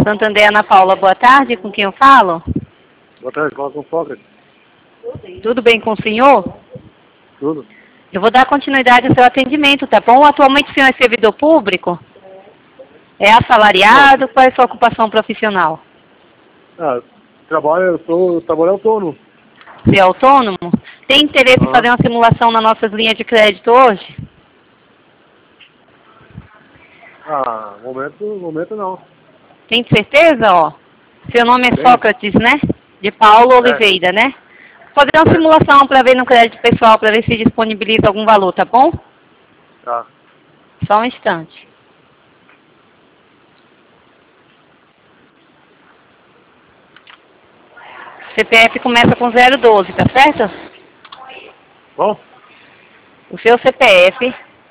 Santander, Ana Paula, boa tarde, com quem eu falo? Boa tarde, fala com o Sócrates. Tudo bem com o senhor? Tudo? Eu vou dar continuidade ao seu atendimento, tá bom? Atualmente o senhor é servidor público? É assalariado? Qual é a sua ocupação profissional? Eu sou trabalho autônomo. Você é autônomo? Tem interesse em fazer uma simulação nas nossas linhas de crédito hoje? Momento não. Tem certeza, ó? Seu nome é Tem. Sócrates, né? De Paulo Oliveira, né? Vou fazer uma simulação para ver no crédito pessoal, para ver se disponibiliza algum valor, tá bom? Tá. Só um instante. CPF começa com 012, tá certo? Bom? O seu CPF,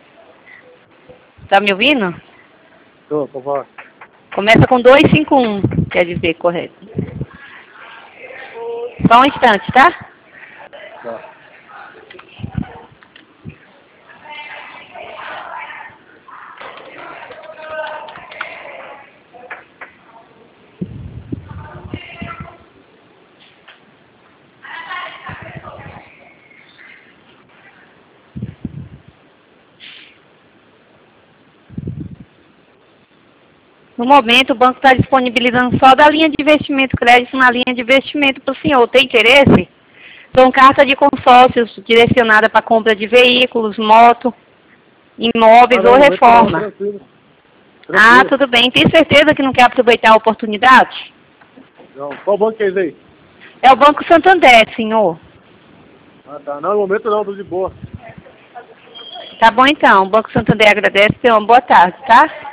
tá me ouvindo? Tô, por favor. Começa com 251, quer dizer, correto. Só um instante, tá? Tá. No momento, o banco está disponibilizando só da linha de investimento crédito na linha de investimento para o senhor. Tem interesse? São cartas de consórcios direcionadas para compra de veículos, moto, imóveis ou reforma. Tranquilo. Ah, tudo bem. Tem certeza que não quer aproveitar a oportunidade? Não. Qual banco é esse aí? É o Banco Santander, senhor. Tá. Não, no momento não, tô de boa. Tá bom então. O Banco Santander agradece. Tenha uma boa tarde, tá?